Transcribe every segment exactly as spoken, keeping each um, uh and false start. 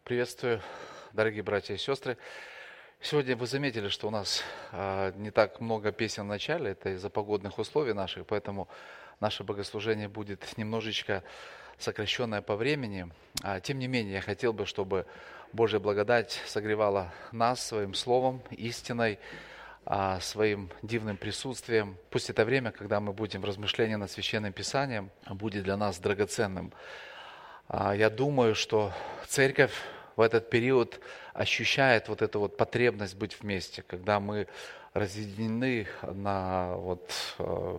Приветствую, дорогие братья и сестры. Сегодня вы заметили, что у нас а, не так много песен в начале, это из-за погодных условий наших, поэтому наше богослужение будет немножечко сокращенное по времени. А, тем не менее, я хотел бы, чтобы Божья благодать согревала нас своим словом, истиной, а, своим дивным присутствием. Пусть это время, когда мы будем в размышлении над Священным Писанием, будет для нас драгоценным. А, я думаю, что церковь в этот период ощущает вот эту вот потребность быть вместе, когда мы разъединены на вот э,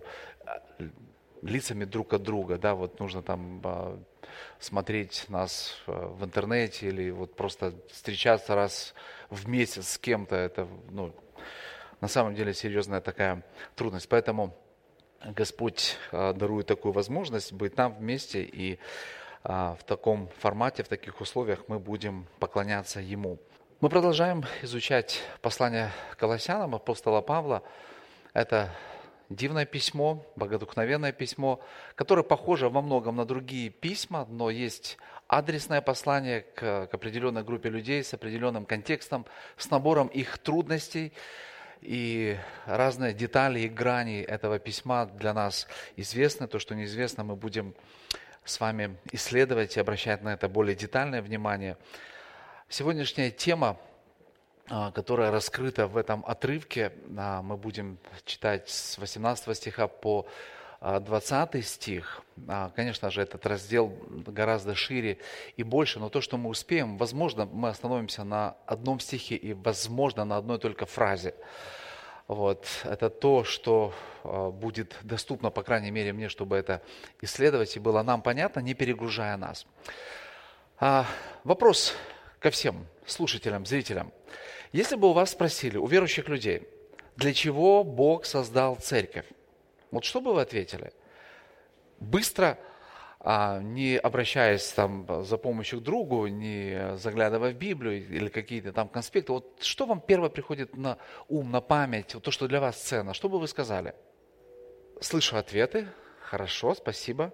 лицами друг от друга, да, вот нужно там э, смотреть нас э, в интернете или вот просто встречаться раз в месяц с кем-то, это, ну, на самом деле серьезная такая трудность, поэтому Господь э, дарует такую возможность быть там вместе, и в таком формате, в таких условиях мы будем поклоняться Ему. Мы продолжаем изучать послание к Колоссянам апостола Павла. Это дивное письмо, богодухновенное письмо, которое похоже во многом на другие письма, но есть адресное послание к, к определенной группе людей с определенным контекстом, с набором их трудностей. И разные детали и грани этого письма для нас известны. То, что неизвестно, мы будем с вами исследовать и обращать на это более детальное внимание. Сегодняшняя тема, которая раскрыта в этом отрывке, мы будем читать с восемнадцатого стиха по двадцатый стих. Конечно же, этот раздел гораздо шире и больше, но то, что мы успеем, возможно, мы остановимся на одном стихе и, возможно, на одной только фразе. Вот. Это то, что э, будет доступно, по крайней мере, мне, чтобы это исследовать и было нам понятно, не перегружая нас. А, вопрос ко всем слушателям, зрителям. Если бы у вас спросили, у верующих людей, для чего Бог создал церковь, вот что бы вы ответили? Быстро, а, не обращаясь там за помощью к другу, не заглядывая в Библию или какие-то там конспекты, вот что вам первое приходит на ум, на память, вот то, что для вас ценно, что бы вы сказали? Слышу ответы, хорошо, спасибо.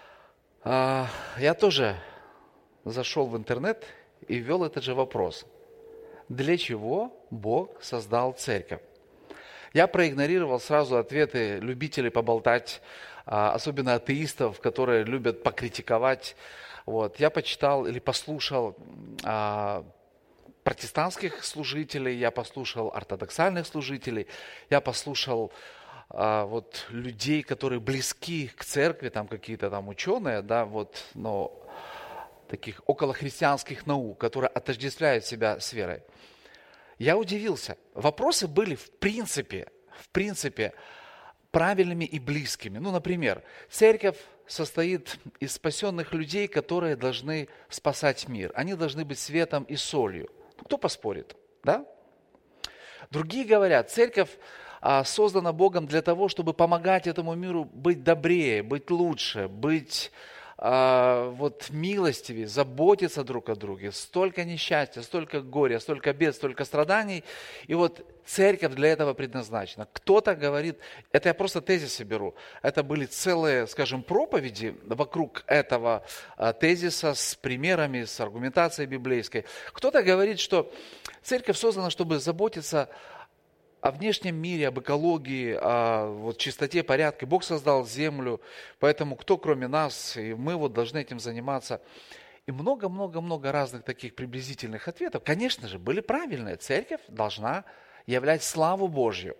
А, я тоже зашел в интернет и ввел этот же вопрос. Для чего Бог создал церковь? Я проигнорировал сразу ответы любителей поболтать, особенно атеистов, которые любят покритиковать. Вот. Я почитал или послушал а, протестантских служителей, я послушал ортодоксальных служителей, я послушал а, вот, людей, которые близки к церкви, там какие-то там ученые, да, вот, но таких околохристианских наук, которые отождествляют себя с верой. Я удивился. Вопросы были в принципе, в принципе, правильными и близкими. Ну, например, церковь состоит из спасенных людей, которые должны спасать мир. Они должны быть светом и солью. Ну, кто поспорит, да? Другие говорят, церковь а, создана Богом для того, чтобы помогать этому миру быть добрее, быть лучше, быть а, вот, милостивее, заботиться друг о друге. Столько несчастья, столько горя, столько бед, столько страданий. И вот церковь для этого предназначена. Кто-то говорит, это я просто тезисы беру, это были целые, скажем, проповеди вокруг этого тезиса с примерами, с аргументацией библейской. Кто-то говорит, что церковь создана, чтобы заботиться о внешнем мире, об экологии, о вот, чистоте, порядке. Бог создал землю, поэтому кто, кроме нас, и мы вот должны этим заниматься. И много-много-много разных таких приблизительных ответов, конечно же, были правильные. Церковь должна являть славу Божью.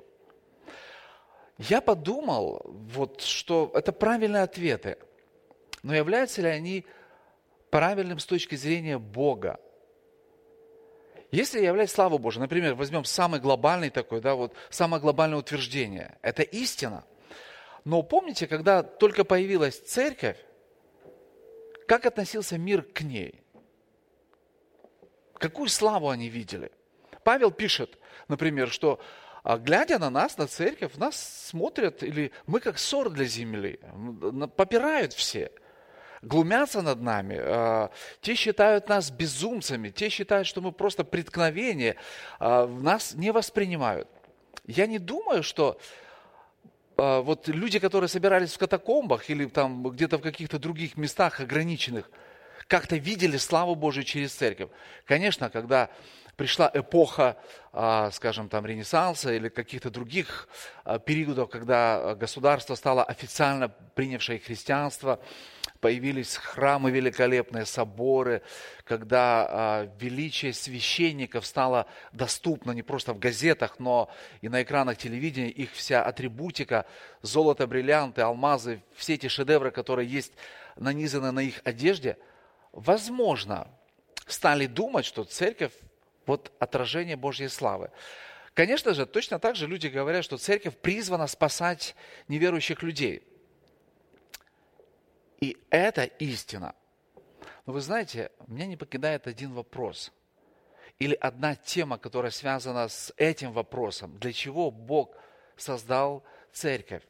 Я подумал, вот, что это правильные ответы, но являются ли они правильным с точки зрения Бога? Если являть славу Божию, например, возьмем самый глобальный такой, да, вот, самое глобальное утверждение, это истина. Но помните, когда только появилась церковь, как относился мир к ней? Какую славу они видели? Павел пишет, например, что глядя на нас, на церковь, нас смотрят, или мы как ссор для земли, попирают все. Глумятся над нами, те считают нас безумцами, те считают, что мы просто преткновение, нас не воспринимают. Я не думаю, что вот люди, которые собирались в катакомбах или там где-то в каких-то других местах ограниченных, как-то видели славу Божию через церковь. Конечно, когда пришла эпоха, скажем, там, Ренессанса или каких-то других периодов, когда государство стало официально принявшее христианство, появились храмы великолепные, соборы, когда величие священников стало доступно не просто в газетах, но и на экранах телевидения, их вся атрибутика, золото, бриллианты, алмазы, все эти шедевры, которые есть нанизаны на их одежде, возможно, стали думать, что церковь вот отражение Божьей славы. Конечно же, точно так же люди говорят, что церковь призвана спасать неверующих людей. И это истина. Но вы знаете, меня не покидает один вопрос. Или одна тема, которая связана с этим вопросом. Для чего Бог создал церковь?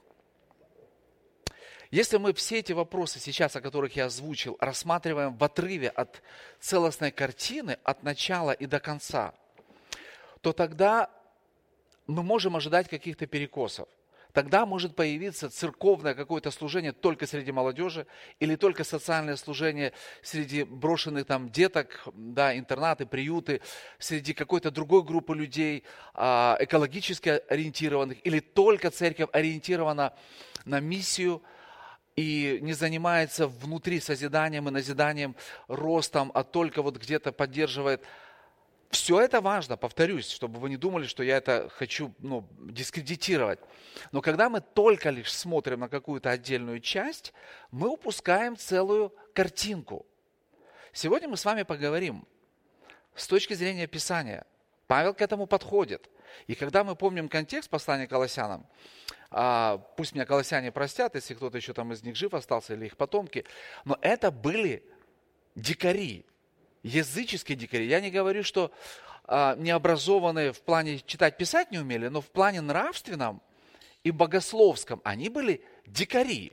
Если мы все эти вопросы сейчас, о которых я озвучил, рассматриваем в отрыве от целостной картины, от начала и до конца, то тогда мы можем ожидать каких-то перекосов. Тогда может появиться церковное какое-то служение только среди молодежи или только социальное служение среди брошенных там деток, да, интернаты, приюты, среди какой-то другой группы людей, экологически ориентированных, или только церковь ориентирована на миссию и не занимается внутри созиданием и назиданием, ростом, а только вот где-то поддерживает. Все это важно, повторюсь, чтобы вы не думали, что я это хочу ну, дискредитировать. Но когда мы только лишь смотрим на какую-то отдельную часть, мы упускаем целую картинку. Сегодня мы с вами поговорим с точки зрения Писания. Павел к этому подходит. И когда мы помним контекст послания к Колоссянам, а, пусть меня колоссяне простят, если кто-то еще там из них жив остался, или их потомки, но это были дикари, языческие дикари. Я не говорю, что а, необразованные в плане читать, писать не умели, но в плане нравственном и богословском они были дикари,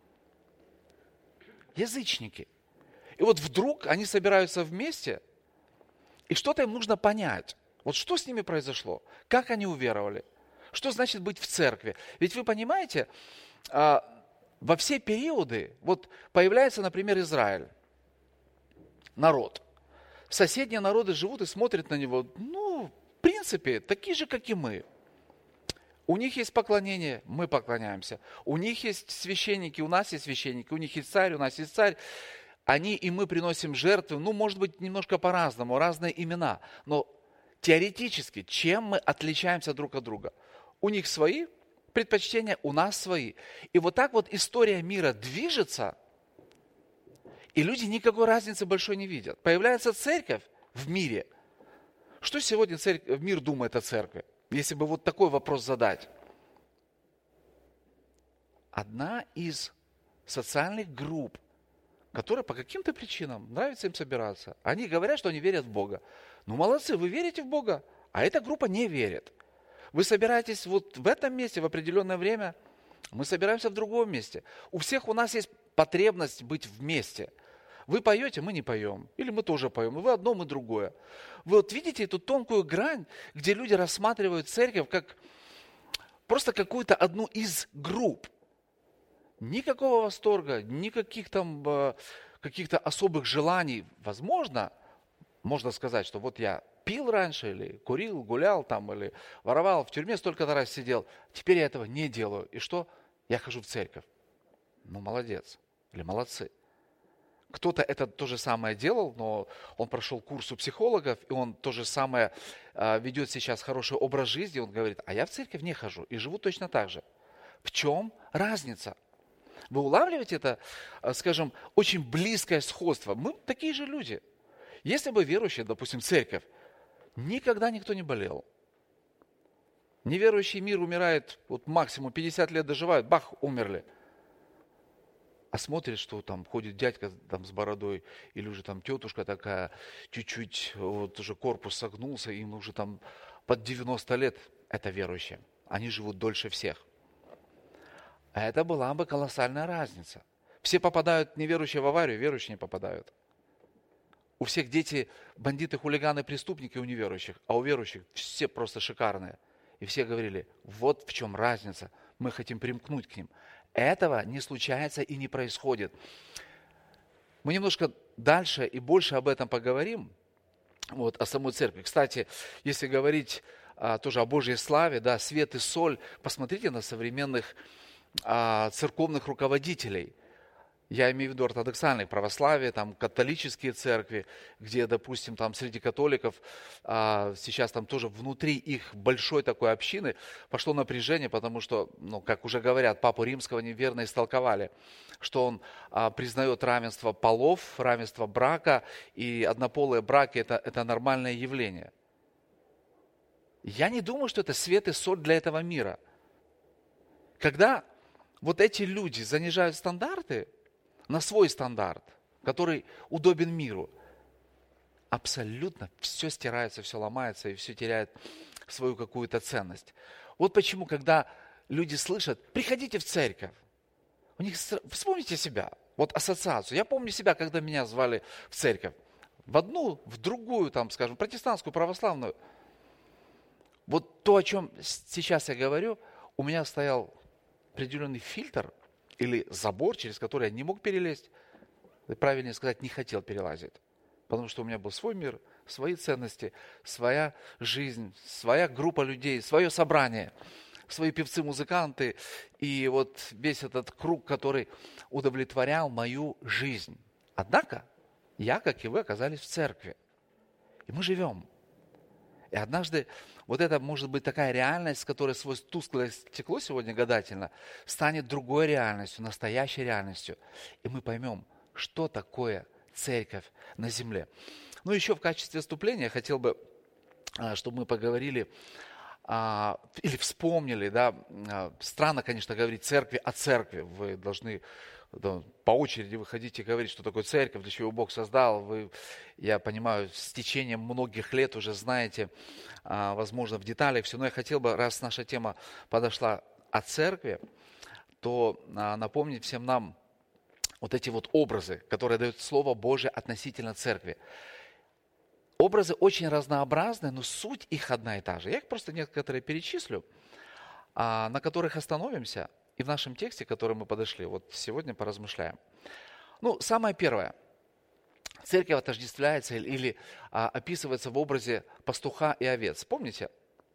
язычники. И вот вдруг они собираются вместе, и что-то им нужно понять. Вот что с ними произошло? Как они уверовали? Что значит быть в церкви? Ведь вы понимаете, а, во все периоды, вот появляется, например, Израиль, народ. Соседние народы живут и смотрят на него, ну, в принципе, такие же, как и мы. У них есть поклонение, мы поклоняемся. У них есть священники, у нас есть священники. У них есть царь, у нас есть царь. Они и мы приносим жертвы, ну, может быть, немножко по-разному, разные имена. Но теоретически, чем мы отличаемся друг от друга? У них свои предпочтения, у нас свои. И вот так вот история мира движется, и люди никакой разницы большой не видят. Появляется церковь в мире. Что сегодня церковь, мир думает о церкви? Если бы вот такой вопрос задать. Одна из социальных групп, которые по каким-то причинам нравится им собираться. Они говорят, что они верят в Бога. Ну, молодцы, вы верите в Бога, а эта группа не верит. Вы собираетесь вот в этом месте в определенное время, мы собираемся в другом месте. У всех у нас есть потребность быть вместе. Вы поете, мы не поем. Или мы тоже поем. Вы одно, мы другое. Вы вот видите эту тонкую грань, где люди рассматривают церковь как просто какую-то одну из групп. Никакого восторга, никаких там каких-то особых желаний. Возможно, можно сказать, что вот я пил раньше, или курил, гулял там, или воровал, в тюрьме столько-то раз сидел. Теперь я этого не делаю. И что? Я хожу в церковь. Ну, молодец. Или молодцы. Кто-то это то же самое делал, но он прошел курс у психологов, и он то же самое а, ведет сейчас хороший образ жизни. Он говорит, а я в церковь не хожу и живу точно так же. В чем разница? Вы улавливаете это, скажем, очень близкое сходство? Мы такие же люди. Если бы верующие, допустим, церковь, никогда никто не болел. Неверующий мир умирает, вот максимум пятьдесят лет доживают, бах, умерли. А смотришь, что там ходит дядька там, с бородой, или уже там тетушка такая, чуть-чуть вот уже корпус согнулся, им уже там под девяносто лет. Это верующие. Они живут дольше всех. А это была бы колоссальная разница. Все попадают, неверующие в аварию, верующие не попадают. У всех дети бандиты, хулиганы, преступники у неверующих, а у верующих все просто шикарные. И все говорили, вот в чем разница, мы хотим примкнуть к ним. Этого не случается и не происходит. Мы немножко дальше и больше об этом поговорим, вот, о самой церкви. Кстати, если говорить а, тоже о Божьей славе, да, свет и соль, посмотрите на современных а, церковных руководителей. Я имею в виду ортодоксальное православие, там католические церкви, где, допустим, там среди католиков а, сейчас там тоже внутри их большой такой общины пошло напряжение, потому что, ну, как уже говорят, Папу Римского неверно истолковали, что он а, признает равенство полов, равенство брака, и однополые браки это, это нормальное явление. Я не думаю, что это свет и соль для этого мира. Когда вот эти люди занижают стандарты на свой стандарт, который удобен миру, абсолютно все стирается, все ломается и все теряет свою какую-то ценность. Вот почему, когда люди слышат, приходите в церковь, у них, вспомните себя, вот ассоциацию. Я помню себя, когда меня звали в церковь, в одну, в другую, там, скажем, протестантскую, православную. Вот то, о чем сейчас я говорю, у меня стоял определенный фильтр, или забор, через который я не мог перелезть, правильнее сказать, не хотел перелазить. Потому что у меня был свой мир, свои ценности, своя жизнь, своя группа людей, свое собрание, свои певцы, музыканты. И вот весь этот круг, который удовлетворял мою жизнь. Однако, я, как и вы, оказались в церкви. И мы живем. И однажды вот это может быть такая реальность, которая свое тусклое стекло сегодня гадательно, станет другой реальностью, настоящей реальностью. И мы поймем, что такое церковь на земле. Ну, еще в качестве вступления я хотел бы, чтобы мы поговорили или вспомнили, да, странно, конечно, говорить церкви о церкви. Вы должны да, по очереди выходить и говорить, что такое церковь, для чего Бог создал. Вы, я понимаю, с течением многих лет уже знаете, возможно, в деталях все. Но я хотел бы, раз наша тема подошла о церкви, то напомнить всем нам вот эти вот образы, которые дает Слово Божие относительно церкви. Образы очень разнообразны, но суть их одна и та же. Я их просто некоторые перечислю, на которых остановимся. И в нашем тексте, к которому мы подошли, вот сегодня поразмышляем. Ну, самое первое. Церковь отождествляется или, или а, описывается в образе пастуха и овец. Помните?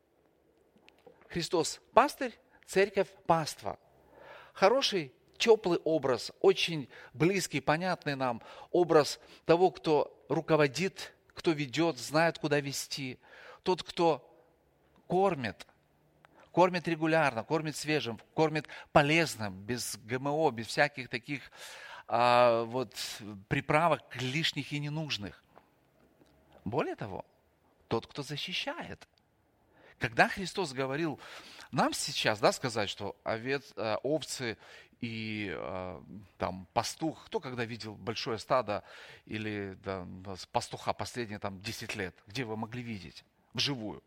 Христос пастырь, церковь паства. Хороший, теплый образ, очень близкий, понятный нам образ того, кто руководит, кто ведет, знает, куда вести. Тот, кто кормит. Кормит регулярно, кормит свежим, кормит полезным, без ГМО, без всяких таких а, вот, приправок лишних и ненужных. Более того, тот, кто защищает. Когда Христос говорил нам сейчас, да, сказать, что овец, овцы и там, пастух, кто когда видел большое стадо или да, пастуха последние там, десять лет, где вы могли видеть вживую?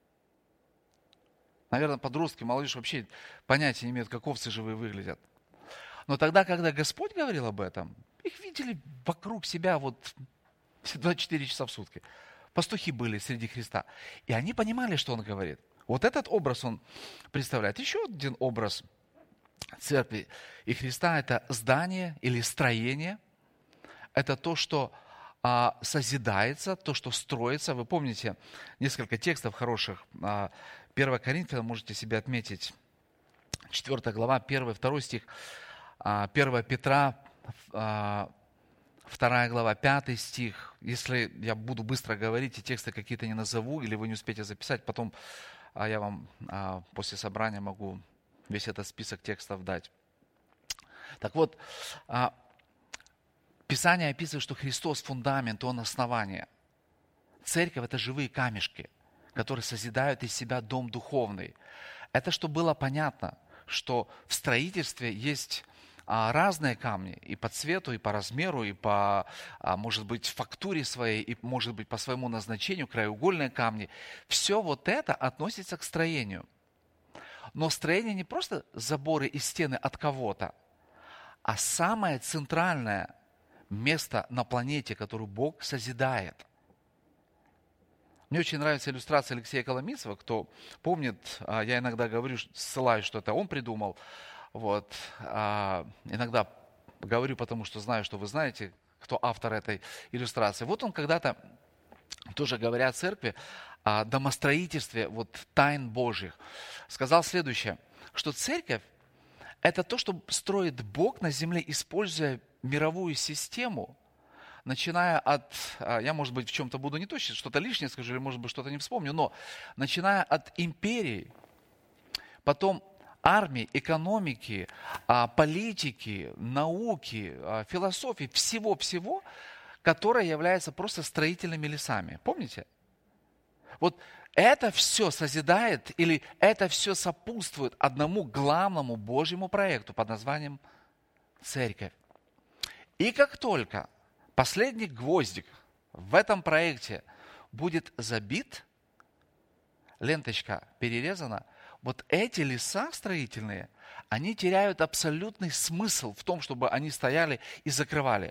Наверное, подростки, молодежь вообще понятия не имеют, как овцы живые выглядят. Но тогда, когда Господь говорил об этом, их видели вокруг себя вот двадцать четыре часа в сутки. Пастухи были среди Христа. И они понимали, что Он говорит. Вот этот образ Он представляет. Еще один образ церкви и Христа – это здание или строение. Это то, что а, созидается, то, что строится. Вы помните несколько текстов хороших. А, первое Коринфянам можете себе отметить. четвёртая глава, первый, второй стих. А, первое Петра, а, вторая глава, пятый стих. Если я буду быстро говорить и тексты какие-то не назову, или вы не успеете записать, потом а, я вам а, после собрания могу весь этот список текстов дать. Так вот, а, Писание описывает, что Христос фундамент, Он основание. Церковь – это живые камешки, которые созидают из себя дом духовный. Это чтобы было понятно, что в строительстве есть разные камни и по цвету, и по размеру, и по, может быть, фактуре своей, и, может быть, по своему назначению, краеугольные камни. Все вот это относится к строению. Но строение не просто заборы и стены от кого-то, а самое центральное место на планете, которое Бог созидает. Мне очень нравится иллюстрация Алексея Коломийцева. Кто помнит, я иногда говорю, ссылаюсь, что это он придумал. Вот. Иногда говорю, потому что знаю, что вы знаете, кто автор этой иллюстрации. Вот он когда-то, тоже говоря о церкви, о домостроительстве вот, тайн Божьих, сказал следующее, что церковь – это то, что строит Бог на земле, используя мировую систему, начиная от, я, может быть, в чем-то буду не точно, что-то лишнее скажу, или, может быть, что-то не вспомню, но начиная от империи, потом армии, экономики, политики, науки, философии, всего-всего, которое является просто строительными лесами. Помните? Вот это все созидает или это все сопутствует одному главному Божьему проекту под названием церковь. И как только последний гвоздик в этом проекте будет забит, ленточка перерезана, вот эти леса строительные, они теряют абсолютный смысл в том, чтобы они стояли и закрывали.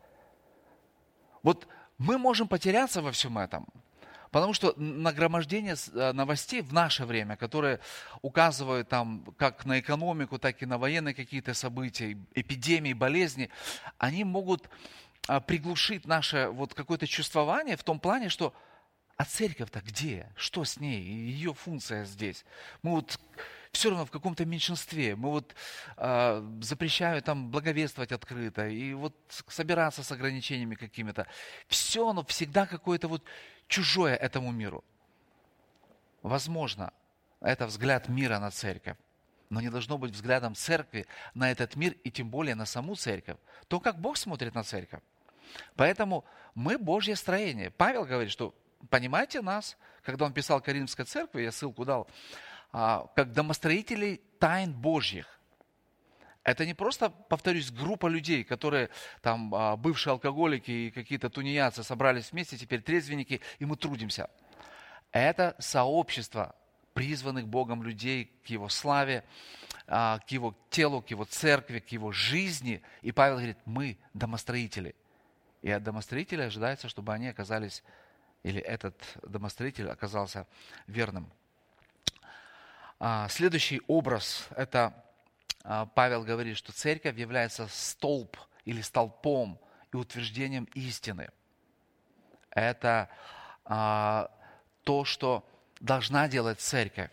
Вот мы можем потеряться во всем этом, потому что нагромождение новостей в наше время, которые указывают там как на экономику, так и на военные какие-то события, эпидемии, болезни, они могут приглушить наше вот какое-то чувствование в том плане, что а церковь-то где? Что с ней? Ее функция здесь? Мы вот все равно в каком-то меньшинстве. Мы вот э, запрещаем там благовествовать открыто и вот собираться с ограничениями какими-то. Все оно всегда какое-то вот чужое этому миру. Возможно, это взгляд мира на церковь, но не должно быть взглядом церкви на этот мир и тем более на саму церковь. То, как Бог смотрит на церковь. Поэтому мы Божье строение. Павел говорит, что понимаете нас, когда он писал Коринфской церкви, я ссылку дал, как домостроителей тайн Божьих. Это не просто, повторюсь, группа людей, которые там бывшие алкоголики и какие-то тунеядцы собрались вместе, теперь трезвенники, и мы трудимся. Это сообщество призванных Богом людей к Его славе, к Его телу, к Его церкви, к Его жизни. И Павел говорит, мы домостроители. И от домостроителей ожидается, чтобы они оказались, или этот домостроитель оказался верным. Следующий образ, это Павел говорит, что церковь является столб или столпом и утверждением истины. Это а, то, что должна делать церковь.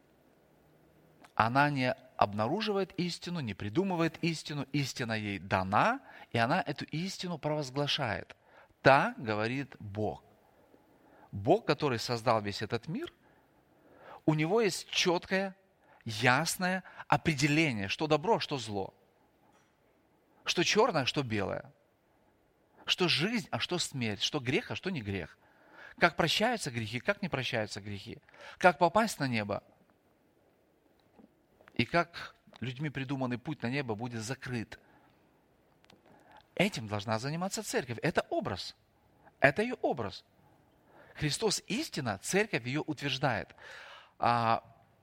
Она не обнаруживает истину, не придумывает истину, истина ей дана, и она эту истину провозглашает. Так говорит Бог. Бог, который создал весь этот мир, у него есть четкое, ясное определение, что добро, что зло, что черное, что белое, что жизнь, а что смерть, что грех, а что не грех, как прощаются грехи, как не прощаются грехи, как попасть на небо и как людьми придуманный путь на небо будет закрыт. Этим должна заниматься церковь. Это образ. Это ее образ. Христос истина, церковь ее утверждает. А,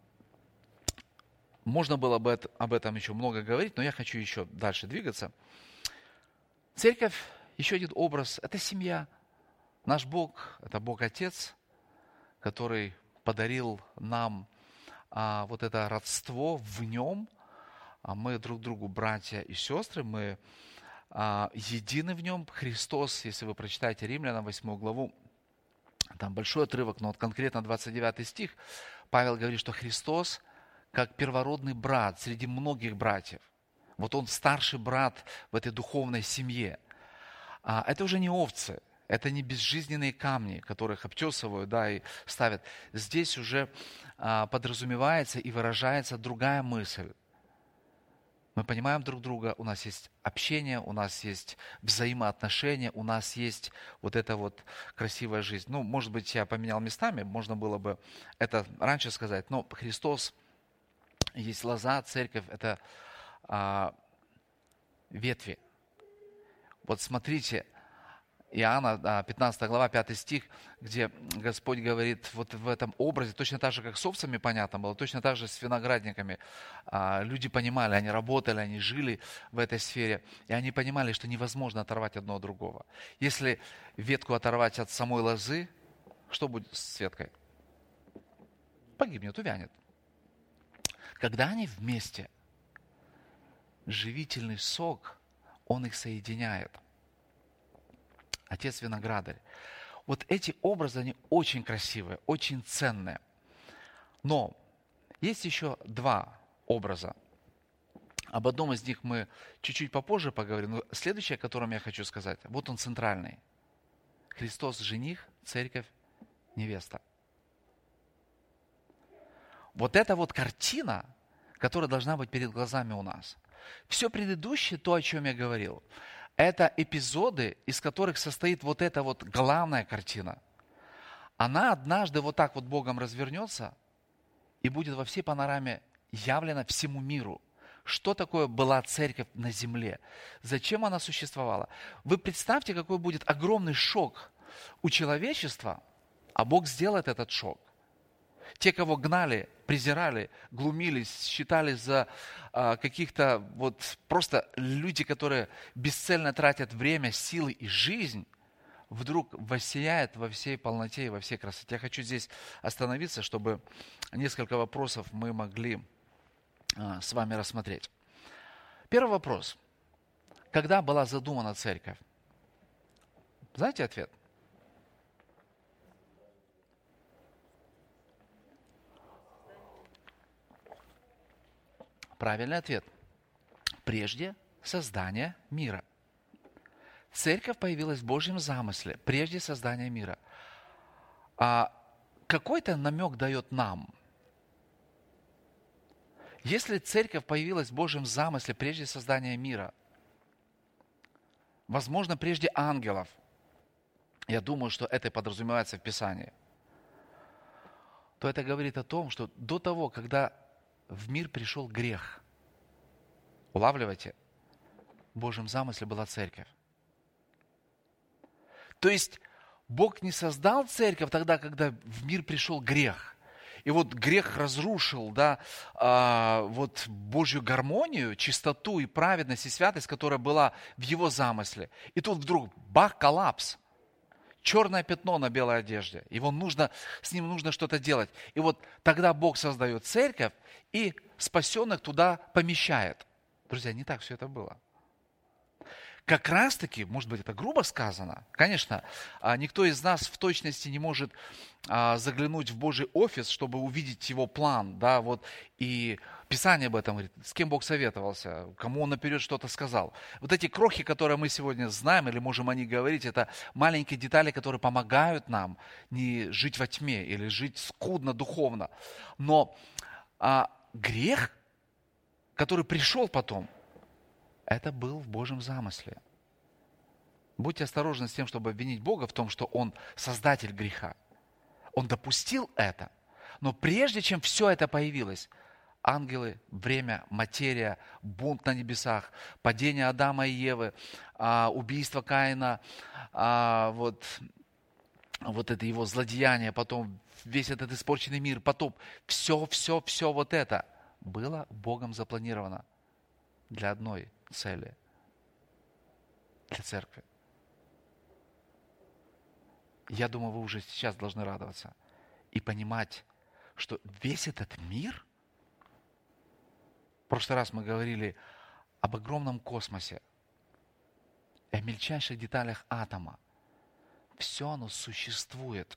можно было бы это, об этом еще много говорить, но я хочу еще дальше двигаться. Церковь, еще один образ, это семья. Наш Бог, это Бог-Отец, который подарил нам а, вот это родство в Нем. А мы друг другу братья и сестры, мы а, едины в Нем. Христос, если вы прочитаете Римлянам восьмую главу, там большой отрывок, но вот конкретно двадцать девятый стих, Павел говорит, что Христос как первородный брат среди многих братьев. Вот он старший брат в этой духовной семье. А это уже не овцы, это не безжизненные камни, которых обтесывают, да, и ставят. Здесь уже а, подразумевается и выражается другая мысль. Мы понимаем друг друга, у нас есть общение, у нас есть взаимоотношения, у нас есть вот эта вот красивая жизнь. Ну, может быть, я поменял местами, можно было бы это раньше сказать, но Христос есть лоза, церковь – это а, ветви. Вот смотрите, Иоанна, пятнадцатая глава, пятый стих, где Господь говорит вот в этом образе, точно так же, как с овцами понятно было, точно так же с виноградниками. Люди понимали, они работали, они жили в этой сфере, и они понимали, что невозможно оторвать одно от другого. Если ветку оторвать от самой лозы, что будет с веткой? Погибнет, увянет. Когда они вместе, живительный сок, он их соединяет. отец-виноградарь. Вот эти образы, они очень красивые, очень ценные. Но есть еще два образа. Об одном из них мы чуть-чуть попозже поговорим. Но следующее, о котором я хочу сказать, вот он центральный. Христос – жених, церковь – невеста. Вот это вот картина, которая должна быть перед глазами у нас. Все предыдущее, то, о чем я говорил, это эпизоды, из которых состоит вот эта вот главная картина. Она однажды вот так вот Богом развернется и будет во всей панораме явлена всему миру. Что такое была церковь на земле? Зачем она существовала? Вы представьте, какой будет огромный шок у человечества, а Бог сделает этот шок. Те, кого гнали, презирали, глумились, считали за а, каких-то вот просто люди, которые бесцельно тратят время, силы и жизнь, вдруг воссияет во всей полноте и во всей красоте. Я хочу здесь остановиться, чтобы несколько вопросов мы могли а, с вами рассмотреть. Первый вопрос. Когда была задумана церковь? Знаете ответ? Правильный ответ. Прежде создания мира. Церковь появилась в Божьем замысле, прежде создания мира. А какой-то намек дает нам. Если церковь появилась в Божьем замысле, прежде создания мира, возможно, прежде ангелов, я думаю, что это подразумевается в Писании, то это говорит о том, что до того, когда в мир пришел грех. Улавливайте? В Божьем замысле была церковь. То есть Бог не создал церковь тогда, когда в мир пришел грех. И вот грех разрушил, да, а, вот Божью гармонию, чистоту и праведность и святость, которая была в его замысле. И тут вдруг бах, коллапс. Черное пятно на белой одежде. Его нужно, с ним нужно что-то делать. И вот тогда Бог создает церковь и спасенных туда помещает. Друзья, не так все это было. Как раз таки, может быть, это грубо сказано. Конечно, никто из нас в точности не может заглянуть в Божий офис, чтобы увидеть его план. Да, вот, и Писание об этом говорит, с кем Бог советовался, кому Он наперед что-то сказал. Вот эти крохи, которые мы сегодня знаем, или можем о них говорить, это маленькие детали, которые помогают нам не жить во тьме или жить скудно духовно. Но а, грех, который пришел потом, это был в Божьем замысле. Будьте осторожны с тем, чтобы обвинить Бога в том, что Он создатель греха. Он допустил это. Но прежде чем все это появилось, ангелы, время, материя, бунт на небесах, падение Адама и Евы, убийство Каина, вот, вот это его злодеяние, потом весь этот испорченный мир, потоп, все, все, все вот это было Богом запланировано для одной цели, для церкви. Я думаю, вы уже сейчас должны радоваться и понимать, что весь этот мир, в прошлый раз мы говорили об огромном космосе, о мельчайших деталях атома. Все оно существует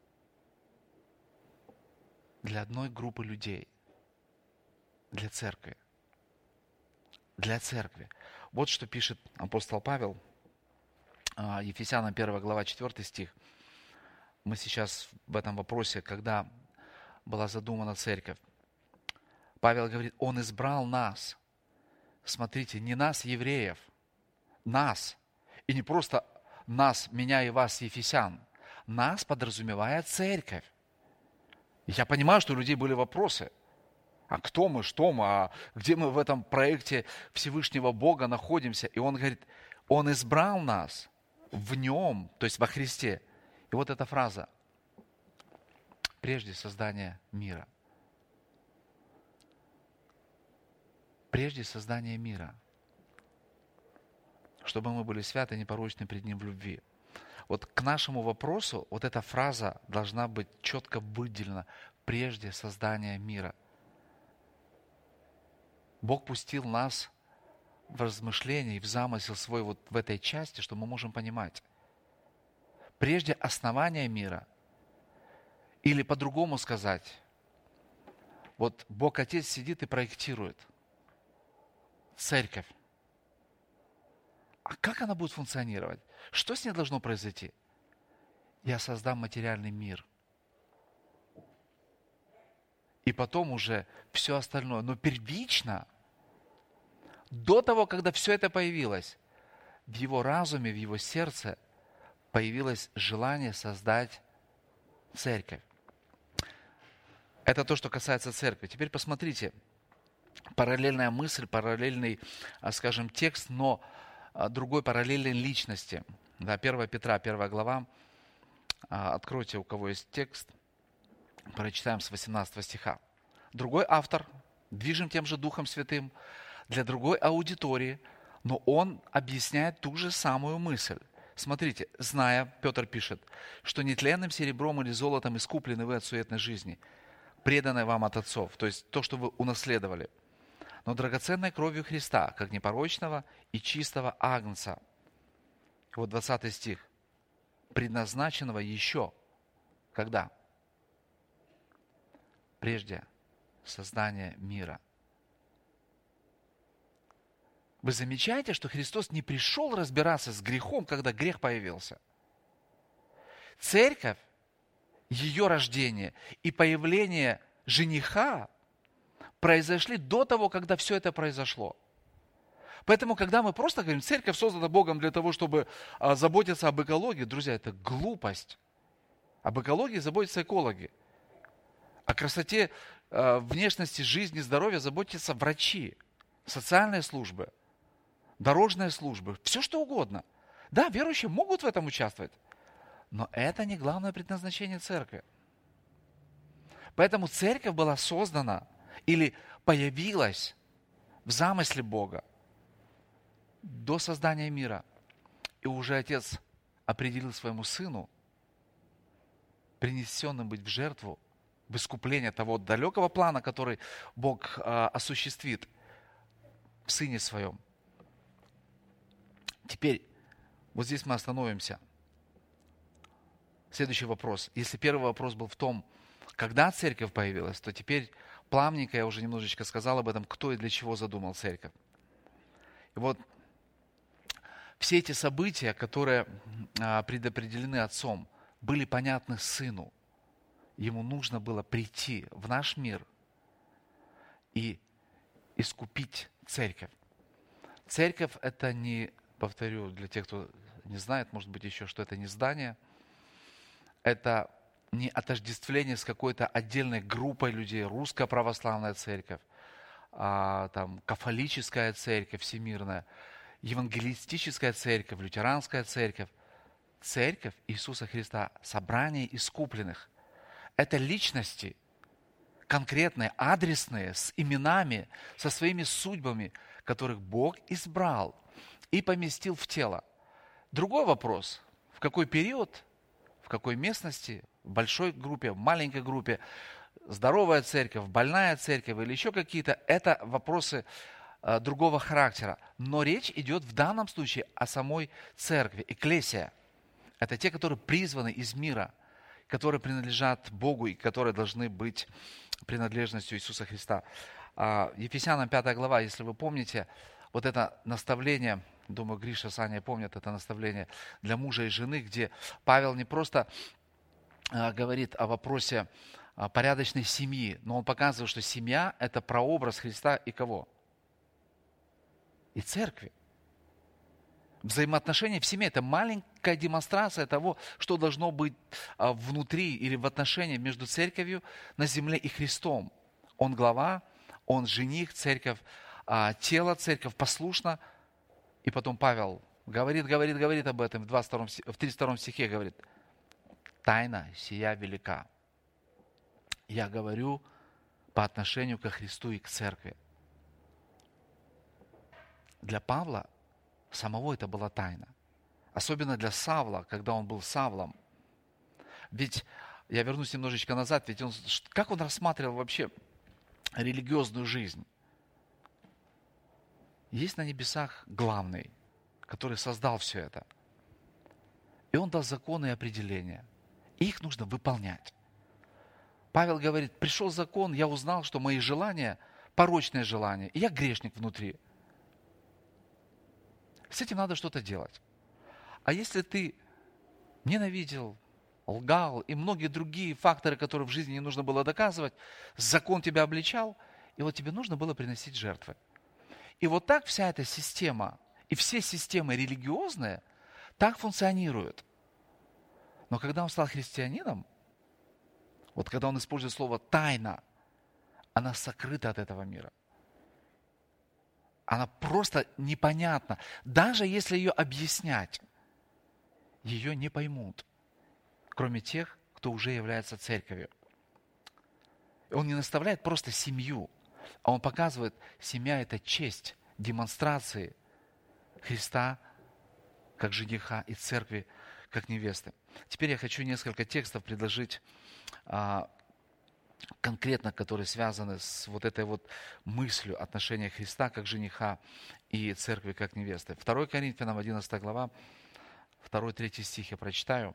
для одной группы людей, для церкви. Для церкви. Вот что пишет апостол Павел, Ефесянам первая глава, четвёртый стих. Мы сейчас в этом вопросе, когда была задумана церковь. Павел говорит, Он избрал нас. Смотрите, не нас, евреев, нас. И не просто нас, меня и вас, ефесян. Нас подразумевает церковь. Я понимаю, что у людей были вопросы. А кто мы, что мы, а где мы в этом проекте Всевышнего Бога находимся? И он говорит, Он избрал нас в Нем, то есть во Христе. И вот эта фраза, прежде создания мира. Прежде создания мира. Чтобы мы были святы и непорочны пред Ним в любви. Вот к нашему вопросу вот эта фраза должна быть четко выделена. Прежде создания мира. Бог пустил нас в размышления и в замысел свой вот в этой части, что мы можем понимать. прежде основания мира, или по-другому сказать, вот Бог Отец сидит и проектирует церковь. А как она будет функционировать? Что с ней должно произойти? Я создам материальный мир. И потом уже все остальное. Но первично, до того, когда все это появилось, в его разуме, в его сердце появилось желание создать церковь. Это то, что касается церкви. Теперь посмотрите, параллельная мысль, параллельный, скажем, текст, но другой параллельной личности. Да, первое Петра, первая глава. Откройте, у кого есть текст. Прочитаем с восемнадцатого стиха. Другой автор, движим тем же Духом Святым, для другой аудитории, но он объясняет ту же самую мысль. Смотрите, зная, Петр пишет, что нетленным серебром или золотом искуплены вы от суетной жизни, преданной вам от отцов, то есть то, что вы унаследовали, но драгоценной кровью Христа, как непорочного и чистого агнца. Вот двадцатый стих. Предназначенного еще. Когда? Прежде создания мира. Вы замечаете, что Христос не пришел разбираться с грехом, когда грех появился. Церковь, ее рождение и появление жениха произошли до того, когда все это произошло. Поэтому, когда мы просто говорим, церковь создана Богом для того, чтобы а, заботиться об экологии, друзья, это глупость. Об экологии заботятся экологи. О красоте, а, внешности, жизни, здоровья заботятся врачи, социальные службы, дорожные службы, все что угодно. Да, верующие могут в этом участвовать, но это не главное предназначение церкви. Поэтому церковь была создана или появилась в замысле Бога до создания мира. И уже Отец определил своему Сыну принесенным быть в жертву, в искупление того далекого плана, который Бог э, осуществит в Сыне Своем. Теперь, вот здесь мы остановимся. Следующий вопрос. Если первый вопрос был в том, когда церковь появилась, то теперь плавненько я уже немножечко сказал об этом, кто и для чего задумал церковь. И вот все эти события, которые предопределены Отцом, были понятны Сыну. Ему нужно было прийти в наш мир и искупить церковь. Церковь – это не, повторю, для тех, кто не знает, может быть, еще, что это не здание, это не отождествление с какой-то отдельной группой людей, русская православная церковь, а, там, кафолическая церковь всемирная, евангелистическая церковь, лютеранская церковь. Церковь Иисуса Христа, собрание искупленных. Это личности, конкретные, адресные, с именами, со своими судьбами, которых Бог избрал и поместил в тело. Другой вопрос, в какой период, в какой местности, в большой группе, в маленькой группе, здоровая церковь, больная церковь или еще какие-то, это вопросы э, другого характера. Но речь идет в данном случае о самой церкви, экклесия. Это те, которые призваны из мира, которые принадлежат Богу и которые должны быть принадлежностью Иисуса Христа. Ефесянам пятая глава, если вы помните, вот это наставление, думаю, Гриша, Саня помнят это наставление для мужа и жены, где Павел не просто говорит о вопросе порядочной семьи, но он показывает, что семья – это прообраз Христа и кого? И церкви. Взаимоотношения в семье – это маленькая демонстрация того, что должно быть внутри или в отношениях между церковью на земле и Христом. Он глава, он жених, церковь, тело, церковь послушна. И потом Павел говорит, говорит, говорит об этом в тридцать втором стихе, говорит, тайна сия велика. Я говорю по отношению ко Христу и к церкви. Для Павла самого это была тайна. Особенно для Савла, когда он был Савлом. Ведь, я вернусь немножечко назад, ведь он, как он рассматривал вообще религиозную жизнь? Есть на небесах главный, который создал все это. И Он дал законы и определения. И их нужно выполнять. Павел говорит, пришел закон, я узнал, что мои желания, порочные желания, и я грешник внутри. С этим надо что-то делать. А если ты ненавидел, лгал и многие другие факторы, которые в жизни не нужно было доказывать, закон тебя обличал, и вот тебе нужно было приносить жертвы. И вот так вся эта система, и все системы религиозные, так функционируют. Но когда он стал христианином, вот когда он использует слово «тайна», она сокрыта от этого мира. Она просто непонятна. Даже если ее объяснять, ее не поймут, кроме тех, кто уже является церковью. Он не наставляет просто семью, а он показывает, семья – это честь демонстрации Христа как жениха и церкви как невесты. Теперь я хочу несколько текстов предложить, а, конкретно, которые связаны с вот этой вот мыслью отношения Христа как жениха и церкви как невесты. второе Коринфянам, одиннадцатая глава, второй-третий стих я прочитаю.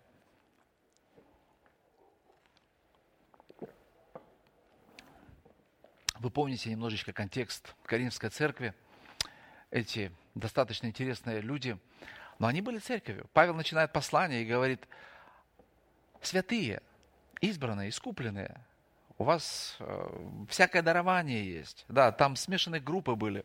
Вы помните немножечко контекст Коринфской церкви. Эти достаточно интересные люди, но они были церковью. Павел начинает послание и говорит: святые, избранные, искупленные, у вас э, всякое дарование есть. Да, там смешанные группы были.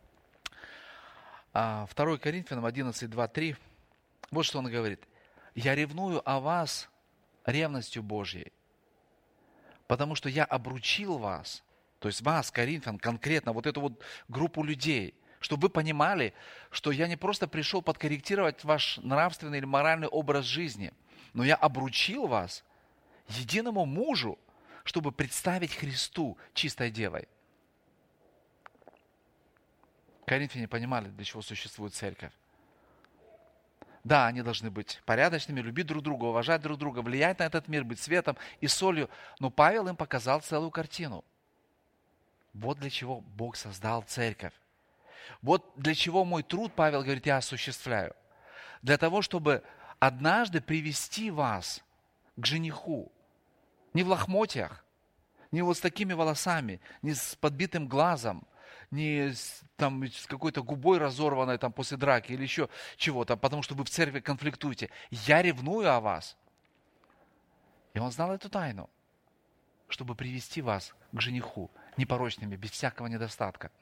А, второе Коринфянам одиннадцать, два, три. Вот что он говорит. «Я ревную о вас ревностью Божьей, потому что я обручил вас», то есть вас, коринфян, конкретно, вот эту вот группу людей, чтобы вы понимали, что я не просто пришел подкорректировать ваш нравственный или моральный образ жизни, но я обручил вас единому мужу, чтобы представить Христу чистой девой. Коринфяне понимали, для чего существует церковь. Да, они должны быть порядочными, любить друг друга, уважать друг друга, влиять на этот мир, быть светом и солью. Но Павел им показал целую картину. Вот для чего Бог создал церковь. Вот для чего мой труд, Павел говорит, я осуществляю. Для того, чтобы однажды привести вас к жениху. Не в лохмотьях, не вот с такими волосами, не с подбитым глазом, не с, там, с какой-то губой разорванной там, после драки или еще чего-то, потому что вы в церкви конфликтуете. Я ревную о вас. И он знал эту тайну, чтобы привести вас к жениху непорочными, без всякого недостатка.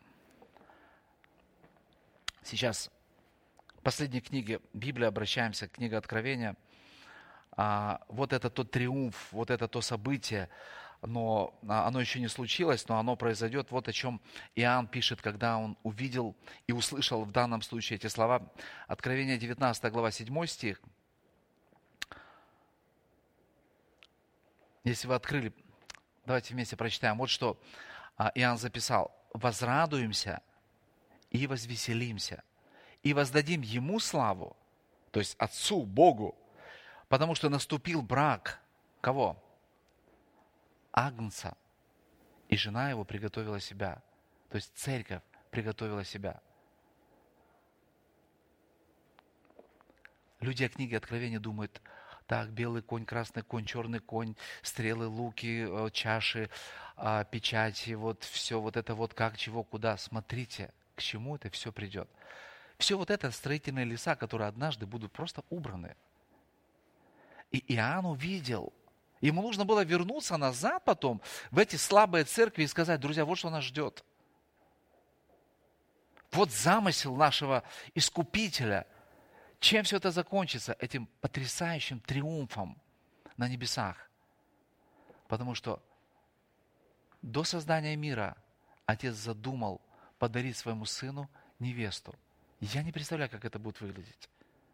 Сейчас в последней книге Библии обращаемся, к книге Откровения. А, вот это тот триумф, вот это то событие, но оно еще не случилось, но оно произойдет. Вот о чем Иоанн пишет, когда он увидел и услышал в данном случае эти слова. Откровение девятнадцатая глава, седьмой стих. Если вы открыли, давайте вместе прочитаем. Вот что Иоанн записал. «Возрадуемся и возвеселимся, и воздадим Ему славу», то есть Отцу, Богу, потому что наступил брак. Кого? Агнца. И жена его приготовила себя. То есть церковь приготовила себя. Люди о книге Откровения думают: так, белый конь, красный конь, черный конь, стрелы, луки, чаши, печати, вот все вот это вот как, чего, куда. Смотрите, к чему это все придет. Все вот это строительные леса, которые однажды будут просто убраны. И Иоанн увидел. Ему нужно было вернуться назад потом в эти слабые церкви и сказать: друзья, вот что нас ждет. Вот замысел нашего Искупителя. Чем все это закончится? Этим потрясающим триумфом на небесах. Потому что до создания мира Отец задумал подарить своему Сыну невесту. Я не представляю, как это будет выглядеть.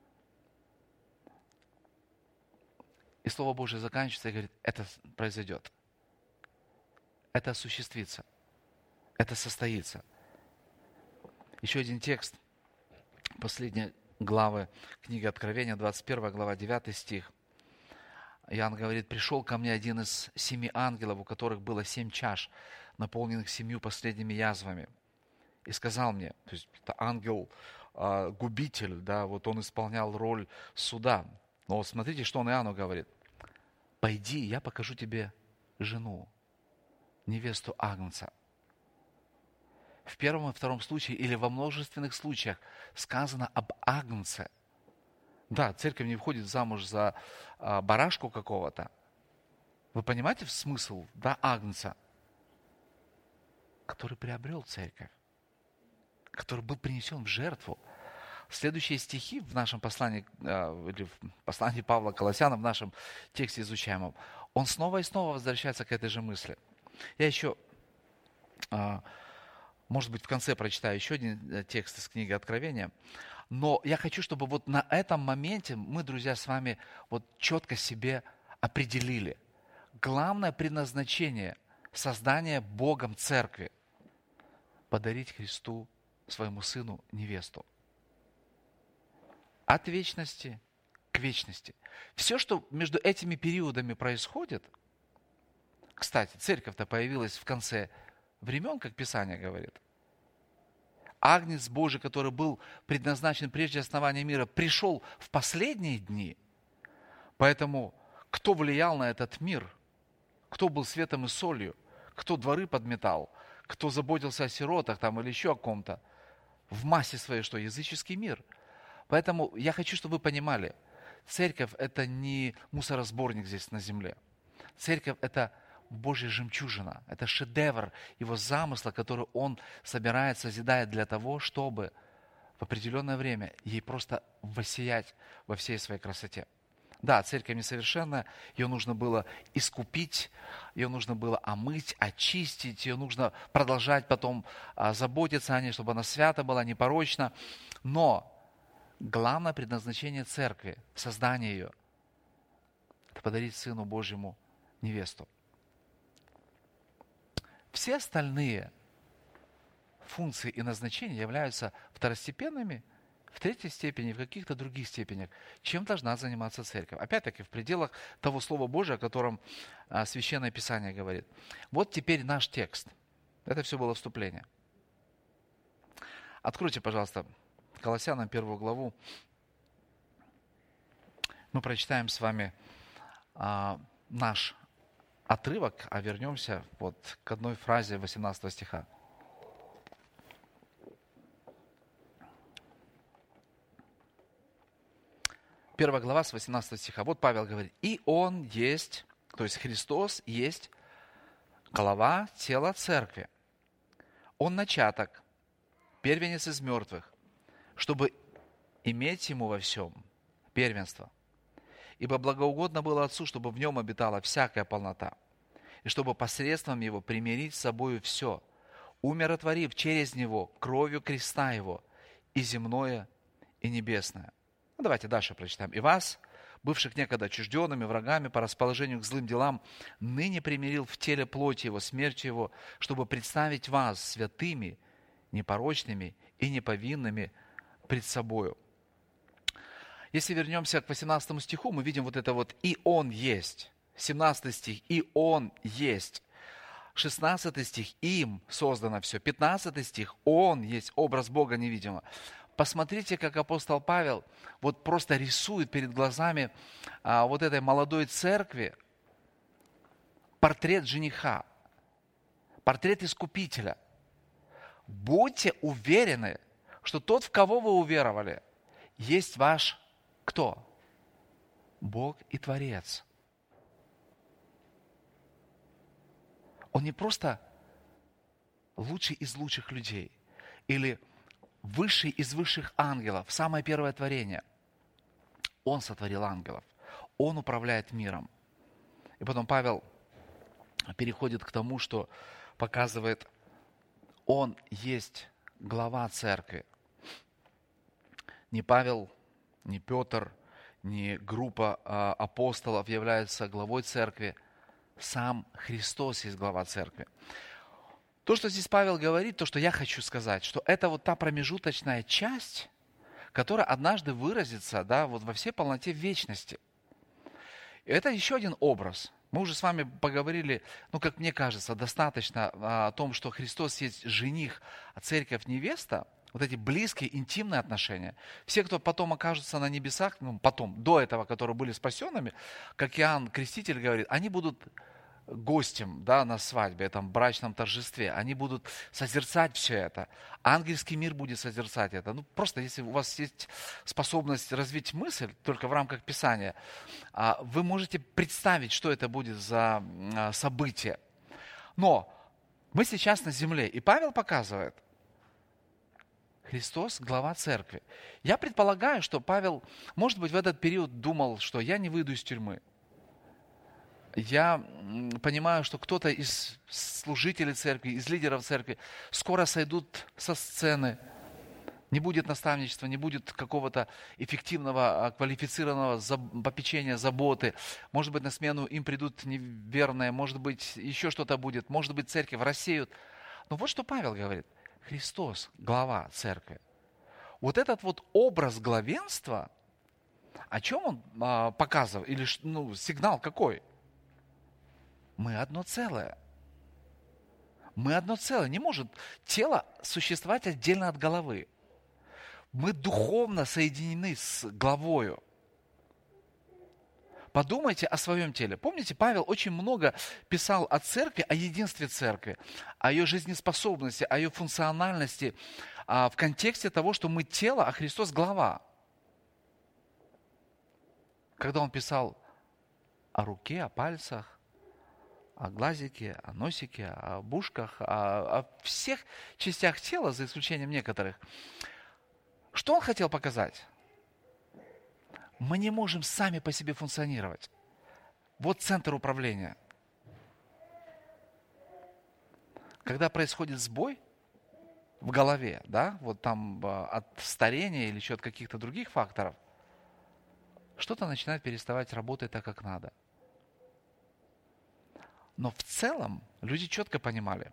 И Слово Божие заканчивается и говорит: это произойдет. Это осуществится. Это состоится. Еще один текст. Последняя главы книги Откровения, двадцать первая глава, девятый стих. Иоанн говорит: пришел ко мне один из семи ангелов, у которых было семь чаш, наполненных семью последними язвами. И сказал мне, то есть это ангел-губитель, да, вот он исполнял роль суда. Но вот смотрите, что он Иоанну говорит. Пойди, я покажу тебе жену, невесту Агнца. В первом и втором случае или во множественных случаях сказано об Агнце. Да, церковь не входит замуж за а, барашку какого-то. Вы понимаете смысл, да, Агнца? Который приобрел церковь, который был принесен в жертву. Следующие стихи в нашем послании, или в послании Павла к Колоссянам, в нашем тексте изучаемом, он снова и снова возвращается к этой же мысли. Я еще, может быть, в конце прочитаю еще один текст из книги Откровения, но я хочу, чтобы вот на этом моменте мы, друзья, с вами вот четко себе определили. Главное предназначение создания Богом церкви – подарить Христу, своему Сыну, невесту. От вечности к вечности. Все, что между этими периодами происходит, кстати, церковь-то появилась в конце времен, как Писание говорит. Агнец Божий, который был предназначен прежде основания мира, пришел в последние дни. Поэтому кто влиял на этот мир, кто был светом и солью, кто дворы подметал, кто заботился о сиротах там, или еще о ком-то, в массе своей, что языческий мир. Поэтому я хочу, чтобы вы понимали, церковь – это не мусоросборник здесь на земле. Церковь – это Божья жемчужина, это шедевр Его замысла, который Он собирает, созидает для того, чтобы в определенное время ей просто воссиять во всей своей красоте. Да, церковь несовершенная, ее нужно было искупить, ее нужно было омыть, очистить, ее нужно продолжать потом а, заботиться о ней, чтобы она свята была, непорочна. Но главное предназначение церкви, создание ее, это подарить Сыну Божьему невесту. Все остальные функции и назначения являются второстепенными, в третьей степени, в каких-то других степенях, чем должна заниматься церковь. Опять-таки, в пределах того Слова Божия, о котором а, Священное Писание говорит. Вот теперь наш текст. Это все было вступление. Откройте, пожалуйста, Колоссянам первую главу. Мы прочитаем с вами а, наш отрывок, а вернемся вот к одной фразе восемнадцатого стиха. Первая глава с восемнадцатого стиха. Вот Павел говорит, и Он есть, то есть Христос есть голова тела церкви. Он начаток, первенец из мертвых, чтобы иметь Ему во всем первенство. Ибо благоугодно было Отцу, чтобы в Нем обитала всякая полнота, и чтобы посредством Его примирить с собою все, умиротворив через Него кровью креста Его и земное, и небесное. Ну, давайте дальше прочитаем. «И вас, бывших некогда отчужденными, врагами по расположению к злым делам, ныне примирил в теле плоти Его, смертью Его, чтобы представить вас святыми, непорочными и неповинными пред собою». Если вернемся к восемнадцатому стиху, мы видим вот это вот «и Он есть». семнадцатый стих «и Он есть». шестнадцатый стих «им создано все». пятнадцатый стих «Он есть», образ Бога невидимого. Посмотрите, как апостол Павел вот просто рисует перед глазами а, вот этой молодой церкви портрет жениха, портрет искупителя. Будьте уверены, что тот, в кого вы уверовали, есть ваш кто? Бог и Творец. Он не просто лучший из лучших людей или высший из высших ангелов, самое первое творение. Он сотворил ангелов. Он управляет миром. И потом Павел переходит к тому, что показывает, он есть глава церкви. Не Павел, не Петр, не группа а, апостолов являются главой церкви. Сам Христос есть глава церкви. То, что здесь Павел говорит, то, что я хочу сказать, что это вот та промежуточная часть, которая однажды выразится, да, вот во всей полноте вечности. И это еще один образ. Мы уже с вами поговорили, ну, как мне кажется, достаточно о том, что Христос есть жених, а церковь невеста. вот эти близкие, интимные отношения. Все, кто потом окажутся на небесах, ну, потом, до этого, которые были спасенными, как Иоанн Креститель говорит, они будут гостем, да, на свадьбе, этом брачном торжестве. Они будут созерцать все это. Ангельский мир будет созерцать это. Ну, просто если у вас есть способность развить мысль, только в рамках Писания, а, вы можете представить, что это будет за а, событие. Но мы сейчас на земле, и Павел показывает, Христос – глава церкви. Я предполагаю, что Павел, может быть, в этот период думал, что я не выйду из тюрьмы. Я понимаю, что кто-то из служителей церкви, из лидеров церкви скоро сойдут со сцены. Не будет наставничества, не будет какого-то эффективного, квалифицированного попечения, заботы. Может быть, на смену им придут неверные, может быть, еще что-то будет. Может быть, церковь рассеют. Но вот что Павел говорит. Христос – глава церкви. Вот этот вот образ главенства, о чем он а, показывает? Или ну, сигнал какой? Мы одно целое. Мы одно целое. Не может тело существовать отдельно от головы. Мы духовно соединены с главою. Подумайте о своем теле. Помните, Павел очень много писал о церкви, о единстве церкви, о ее жизнеспособности, о ее функциональности, в контексте того, что мы тело, а Христос глава. Когда он писал о руке, о пальцах, о глазике, о носике, о бушках, о, о всех частях тела, за исключением некоторых. Что он хотел показать? Мы не можем сами по себе функционировать. Вот центр управления. Когда происходит сбой в голове, да, вот там от старения или еще от каких-то других факторов, что-то начинает переставать работать так, как надо. Но в целом люди четко понимали,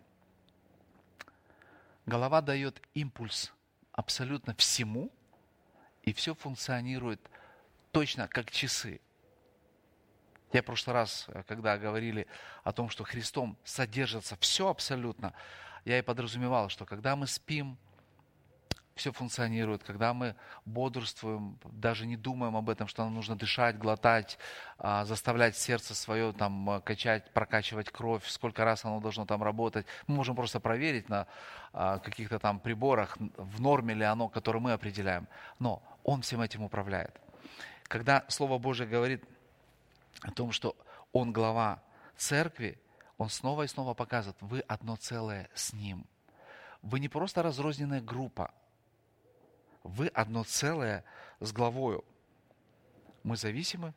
голова дает импульс абсолютно всему, и все функционирует точно как часы. Я в прошлый раз, когда говорили о том, что Христом содержится все абсолютно, я и подразумевал, что когда мы спим, все функционирует, когда мы бодрствуем, даже не думаем об этом, что нам нужно дышать, глотать, заставлять сердце свое там качать, прокачивать кровь, сколько раз оно должно там работать. Мы можем просто проверить на каких-то там приборах, в норме ли оно, которое мы определяем. Но Он всем этим управляет. Когда Слово Божие говорит о том, что Он глава церкви, Он снова и снова показывает, вы одно целое с Ним. Вы не просто разрозненная группа, вы одно целое с главою. Мы зависимы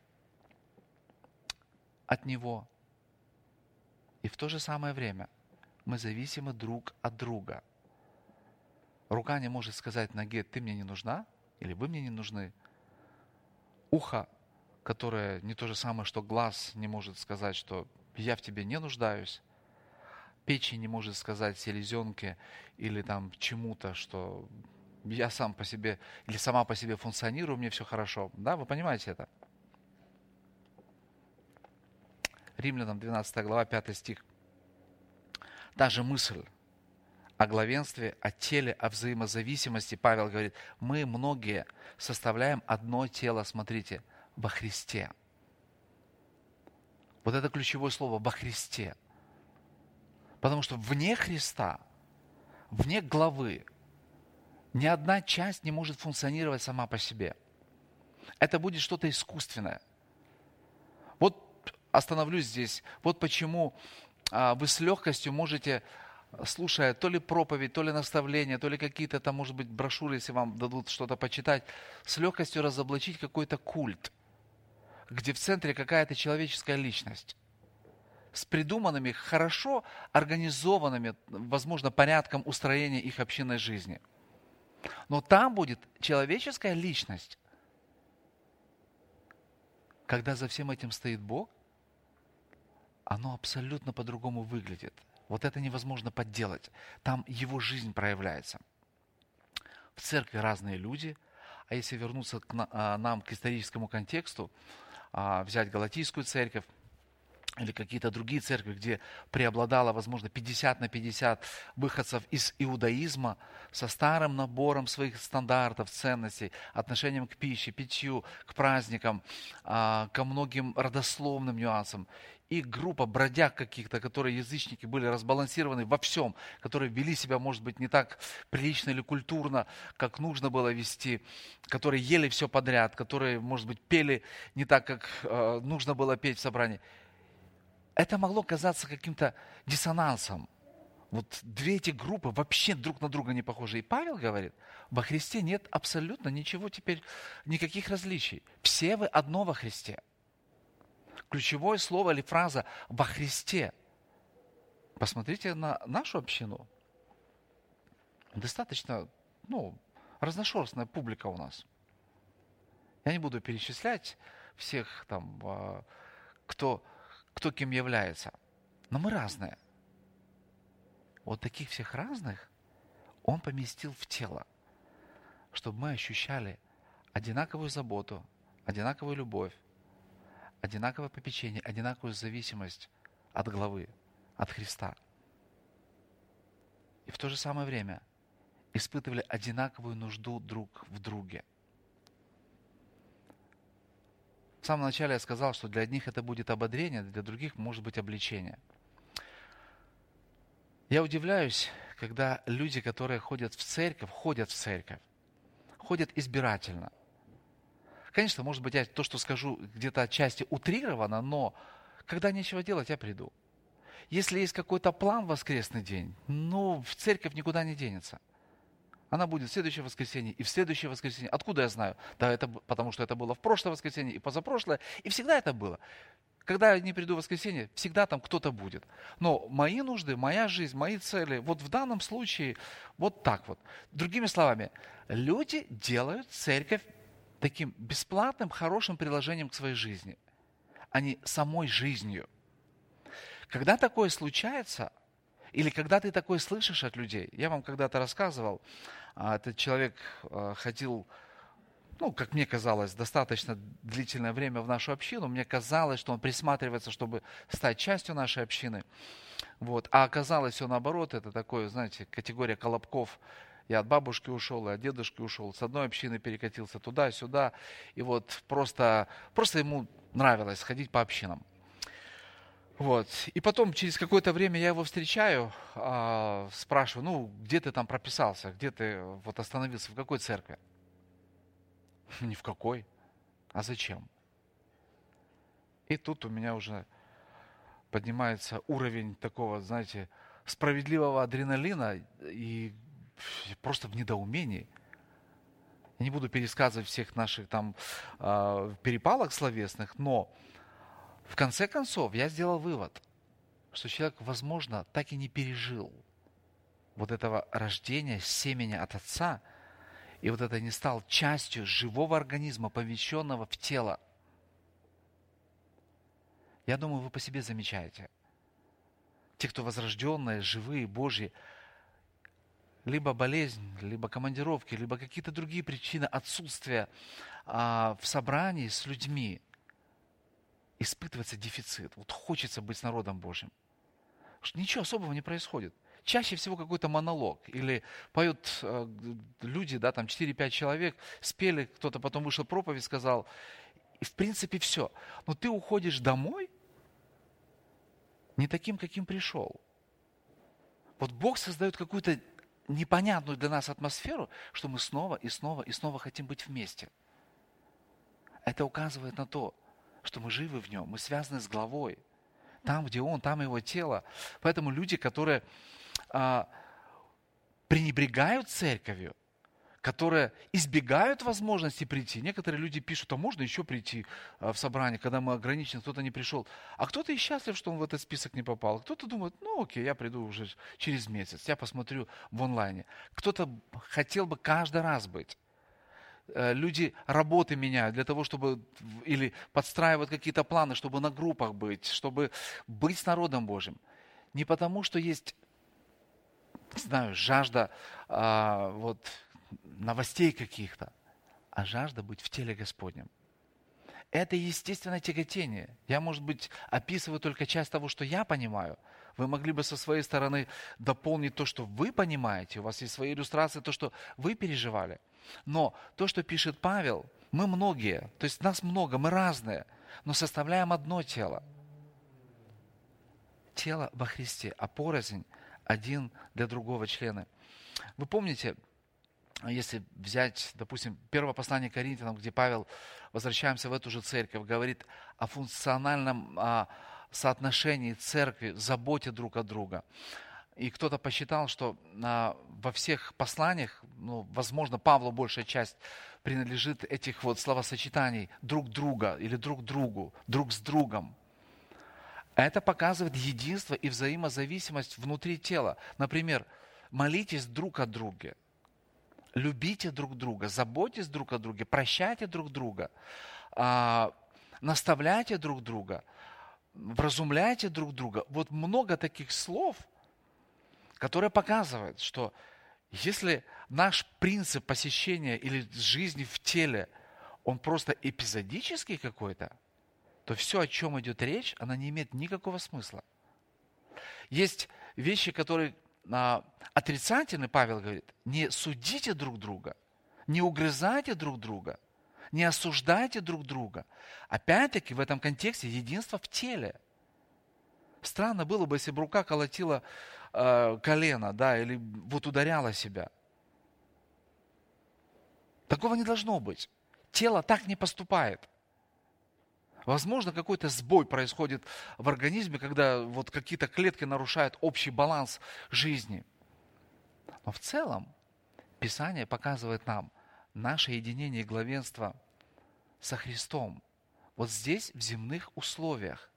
от Него. И в то же самое время мы зависимы друг от друга. Рука не может сказать ноге, ты мне не нужна, или вы мне не нужны. Ухо, которое не то же самое, что глаз, не может сказать, что я в тебе не нуждаюсь. Печень не может сказать селезенке или там чему-то, что я сам по себе или сама по себе функционирую, мне все хорошо. Да, вы понимаете это? Римлянам двенадцатая глава, пятый стих. Та же мысль о главенстве, о теле, о взаимозависимости. Павел говорит, мы многие составляем одно тело, смотрите, во Христе. Вот это ключевое слово, во Христе. Потому что вне Христа, вне главы, ни одна часть не может функционировать сама по себе. Это будет что-то искусственное. Вот остановлюсь здесь. Вот почему а, вы с легкостью можете, слушая то ли проповедь, то ли наставление, то ли какие-то там, может быть, брошюры, если вам дадут что-то почитать, с легкостью разоблачить какой-то культ, где в центре какая-то человеческая личность с придуманными, хорошо организованными, возможно, порядком устроения их общинной жизни. Но там будет человеческая личность. Когда за всем этим стоит Бог, оно абсолютно по-другому выглядит. Вот это невозможно подделать. Там Его жизнь проявляется. В церкви разные люди. А если вернуться к нам, к историческому контексту, взять Галатийскую церковь, или какие-то другие церкви, где преобладало, возможно, пятьдесят на пятьдесят выходцев из иудаизма со старым набором своих стандартов, ценностей, отношением к пище, питью, к праздникам, а, ко многим родословным нюансам. И группа бродяг каких-то, которые язычники были разбалансированы во всем, которые вели себя, может быть, не так прилично или культурно, как нужно было вести, которые ели все подряд, которые, может быть, пели не так, как э, нужно было петь в собрании. Это могло казаться каким-то диссонансом. Вот две эти группы вообще друг на друга не похожи. И Павел говорит, во Христе нет абсолютно ничего теперь, никаких различий. Все вы одно во Христе. Ключевое слово или фраза «во Христе». Посмотрите на нашу общину. Достаточно, ну, разношерстная публика у нас. Я не буду перечислять всех там, кто... кто кем является. Но мы разные. Вот таких всех разных Он поместил в тело, чтобы мы ощущали одинаковую заботу, одинаковую любовь, одинаковое попечение, одинаковую зависимость от главы, от Христа. И в то же самое время испытывали одинаковую нужду друг в друге. В самом начале я сказал, что для одних это будет ободрение, для других может быть обличение. Я удивляюсь, когда люди, которые ходят в церковь, ходят в церковь, ходят избирательно. Конечно, может быть, я то, что скажу, где-то отчасти утрировано, но когда нечего делать, я приду. Если есть какой-то план в воскресный день, ну, в церковь никуда не денется. Она будет в следующее воскресенье и в следующее воскресенье. Откуда я знаю? Да, это потому что это было в прошлое воскресенье и позапрошлое, и всегда это было. Когда я не приду в воскресенье, всегда там кто-то будет. Но мои нужды, моя жизнь, мои цели, вот в данном случае вот так вот. Другими словами, люди делают церковь таким бесплатным, хорошим приложением к своей жизни, а не самой жизнью. Когда такое случается, или когда ты такое слышишь от людей, я вам когда-то рассказывал, этот человек ходил, ну, как мне казалось, достаточно длительное время в нашу общину. Мне казалось, что он присматривается, чтобы стать частью нашей общины. Вот. А оказалось все наоборот, это такое, знаете, категория колобков. Я от бабушки ушел, и от дедушки ушел, с одной общины перекатился туда-сюда. И вот просто, просто ему нравилось ходить по общинам. Вот. И потом, через какое-то время я его встречаю, а, спрашиваю, ну, где ты там прописался, где ты вот остановился, в какой церкви? Ни в какой. А зачем? И тут у меня уже поднимается уровень такого, знаете, справедливого адреналина и просто в недоумении. Я не буду пересказывать всех наших там э, перепалок словесных, но в конце концов я сделал вывод, что человек, возможно, так и не пережил вот этого рождения семени от отца, и вот это не стал частью живого организма, помещенного в тело. Я думаю, вы по себе замечаете. Те, кто возрожденные, живые, Божьи, либо болезнь, либо командировки, либо какие-то другие причины отсутствия а, в собрании с людьми, испытывается дефицит. Вот хочется быть с народом Божьим. Что ничего особого не происходит. Чаще всего какой-то монолог. Или поют э, люди, да, там четыре-пять человек, спели, кто-то потом вышел проповедь, сказал. И в принципе все. Но ты уходишь домой не таким, каким пришел. Вот Бог создает какую-то непонятную для нас атмосферу, что мы снова и снова и снова хотим быть вместе. Это указывает на то, что мы живы в нем, мы связаны с главой. Там, где он, там его тело. Поэтому люди, которые а, пренебрегают церковью, которые избегают возможности прийти. Некоторые люди пишут, а можно еще прийти а, в собрание, когда мы ограничены, кто-то не пришел. А кто-то и счастлив, что он в этот список не попал. Кто-то думает, ну окей, я приду уже через месяц, я посмотрю в онлайне. Кто-то хотел бы каждый раз быть. Люди работы меняют для того, чтобы или подстраивают какие-то планы, чтобы на группах быть, чтобы быть с народом Божьим. Не потому, что есть, не знаю, жажда а, вот, новостей каких-то, а жажда быть в теле Господнем. Это естественное тяготение. Я, может быть, описываю только часть того, что я понимаю. Вы могли бы со своей стороны дополнить то, что вы понимаете. У вас есть свои иллюстрации, то, что вы переживали. Но то, что пишет Павел, мы многие, то есть нас много, мы разные, но составляем одно тело. Тело во Христе, а порознь один для другого члена. Вы помните, если взять, допустим, первое послание Коринфянам, где Павел, возвращаемся в эту же церковь, говорит о функциональном а, соотношении церкви, заботе друг о друга. И кто-то посчитал, что а, во всех посланиях, ну, возможно, Павлу большая часть принадлежит этих вот словосочетаний друг друга или друг другу, друг с другом. Это показывает единство и взаимозависимость внутри тела. Например, молитесь друг о друге, любите друг друга, заботьтесь друг о друге, прощайте друг друга, а, наставляйте друг друга, вразумляйте друг друга. Вот много таких слов, которые показывают, что если наш принцип посещения или жизни в теле, он просто эпизодический какой-то, то все, о чем идет речь, она не имеет никакого смысла. Есть вещи, которые а, отрицательны, Павел говорит, не судите друг друга, не угрызайте друг друга, не осуждайте друг друга. Опять-таки в этом контексте единство в теле. Странно было бы, если бы рука колотила э, колено, да, или вот ударяла себя. Такого не должно быть. Тело так не поступает. Возможно, какой-то сбой происходит в организме, когда вот какие-то клетки нарушают общий баланс жизни. Но в целом Писание показывает нам наше единение и главенство со Христом. Вот здесь, в земных условиях.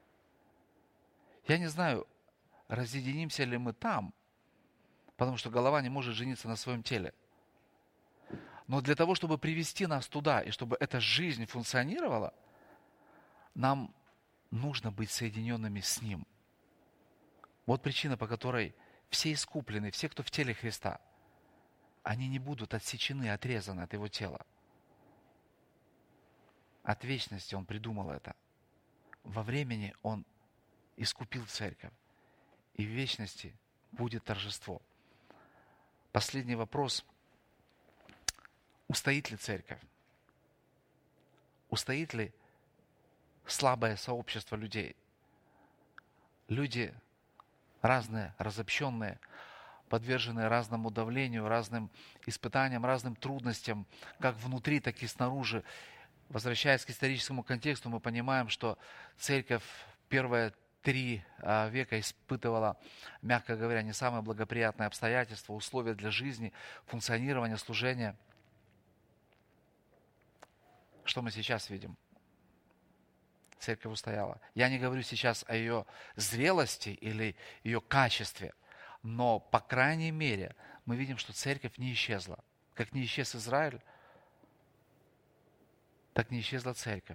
Я не знаю, разъединимся ли мы там, потому что голова не может жениться на своем теле. Но для того, чтобы привести нас туда, и чтобы эта жизнь функционировала, нам нужно быть соединенными с Ним. Вот причина, по которой все искупленные, все, кто в теле Христа, они не будут отсечены, отрезаны от Его тела. От вечности Он придумал это. Во времени Он искупил церковь. И в вечности будет торжество. Последний вопрос. Устоит ли церковь? Устоит ли слабое сообщество людей? Люди разные, разобщенные, подверженные разному давлению, разным испытаниям, разным трудностям, как внутри, так и снаружи. Возвращаясь к историческому контексту, мы понимаем, что церковь первые три века испытывала, мягко говоря, не самые благоприятные обстоятельства, условия для жизни, функционирования, служения. Что мы сейчас видим? Церковь устояла. Я не говорю сейчас о ее зрелости или ее качестве, но, по крайней мере, мы видим, что церковь не исчезла. Как не исчез Израиль, так не исчезла церковь.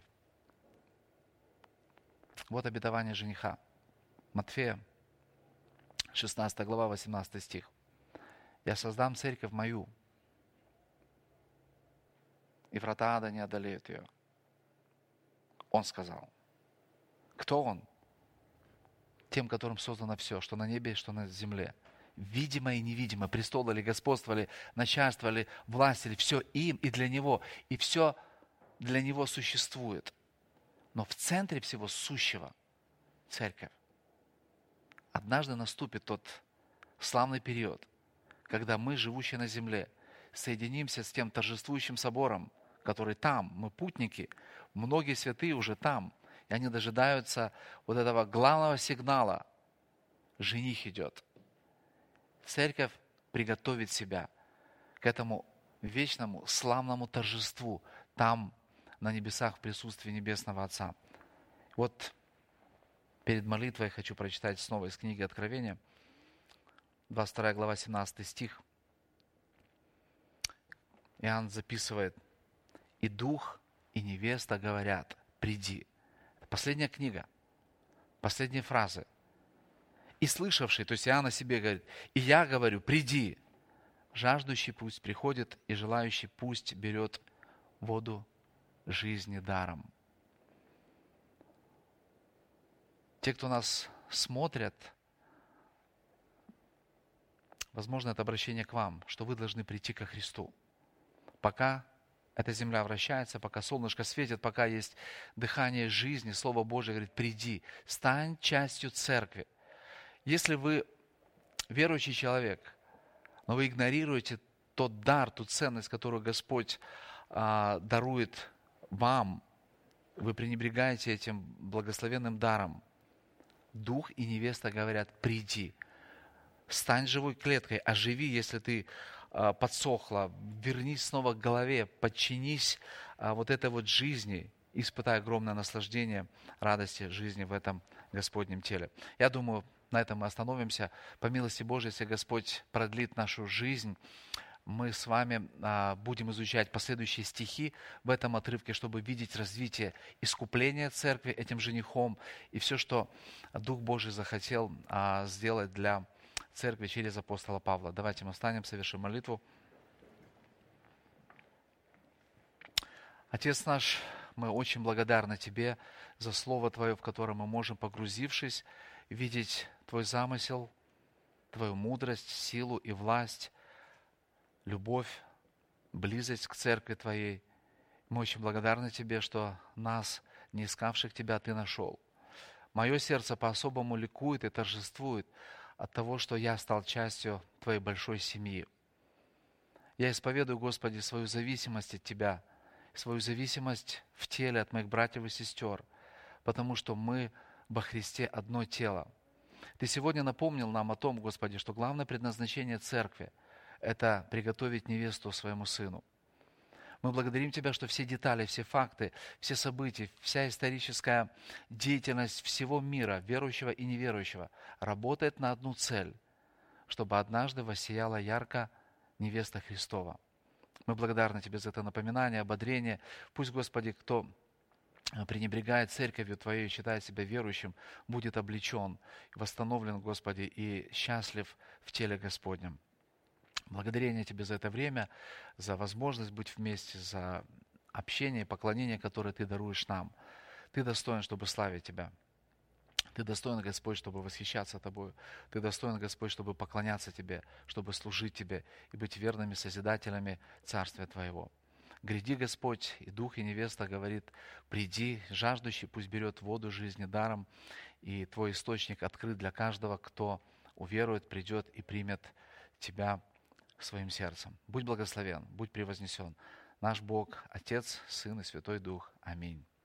Вот обетование жениха. Матфея, шестнадцатая глава, восемнадцатый стих. «Я создам церковь мою, и врата ада не одолеют ее». Он сказал. Кто он? Тем, которым создано все, что на небе, что на земле. Видимое и невидимое, престол или господство, или начальство, или власть, или все им и для него. И все для него существует. Но в центре всего сущего – церковь. Однажды наступит тот славный период, когда мы, живущие на земле, соединимся с тем торжествующим собором, который там, мы путники, многие святые уже там, и они дожидаются вот этого главного сигнала. Жених идет. Церковь приготовит себя к этому вечному славному торжеству там, на небесах, в присутствии Небесного Отца. Вот перед молитвой хочу прочитать снова из книги Откровения, двадцать вторая глава, семнадцатый стих. Иоанн записывает: «И дух, и невеста говорят: приди». Это последняя книга, последние фразы. «И слышавший», то есть Иоанн о себе говорит, «и я говорю: приди. Жаждущий пусть приходит, и желающий пусть берет воду жизни даром». Те, кто нас смотрят, возможно, это обращение к вам, что вы должны прийти ко Христу. Пока эта земля вращается, пока солнышко светит, пока есть дыхание жизни, Слово Божие говорит, приди, стань частью церкви. Если вы верующий человек, но вы игнорируете тот дар, ту ценность, которую Господь а, дарует вам, вы пренебрегаете этим благословенным даром, Дух и невеста говорят, приди, стань живой клеткой, оживи, если ты а, подсохла, вернись снова к голове, подчинись а, вот этой вот жизни, испытай огромное наслаждение, радости жизни в этом Господнем теле. Я думаю, на этом мы остановимся. По милости Божией, если Господь продлит нашу жизнь, мы с вами а, будем изучать последующие стихи в этом отрывке, чтобы видеть развитие искупления церкви этим женихом и все, что Дух Божий захотел а, сделать для церкви через апостола Павла. Давайте мы встанем, совершим молитву. Отец наш, мы очень благодарны Тебе за Слово Твое, в котором мы можем, погрузившись, видеть Твой замысел, Твою мудрость, силу и власть, любовь, близость к церкви Твоей. Мы очень благодарны Тебе, что нас, не искавших Тебя, Ты нашел. Мое сердце по-особому ликует и торжествует от того, что я стал частью Твоей большой семьи. Я исповедую, Господи, свою зависимость от Тебя, свою зависимость в теле от моих братьев и сестер, потому что мы во Христе одно тело. Ты сегодня напомнил нам о том, Господи, что главное предназначение церкви – это приготовить невесту своему сыну. Мы благодарим Тебя, что все детали, все факты, все события, вся историческая деятельность всего мира, верующего и неверующего, работает на одну цель, чтобы однажды воссияла ярко невеста Христова. Мы благодарны Тебе за это напоминание, ободрение. Пусть, Господи, кто пренебрегает церковью Твоей, считает себя верующим, будет облечен, восстановлен, Господи, и счастлив в теле Господнем. Благодарение Тебе за это время, за возможность быть вместе, за общение и поклонение, которое Ты даруешь нам. Ты достоин, чтобы славить Тебя. Ты достоин, Господь, чтобы восхищаться Тобою. Ты достоин, Господь, чтобы поклоняться Тебе, чтобы служить Тебе и быть верными созидателями Царствия Твоего. Гряди, Господь, и Дух, и невеста говорит, приди, жаждущий пусть берет воду жизни даром, и Твой источник открыт для каждого, кто уверует, придет и примет Тебя своим сердцем. Будь благословен, будь превознесен. Наш Бог, Отец, Сын и Святой Дух. Аминь.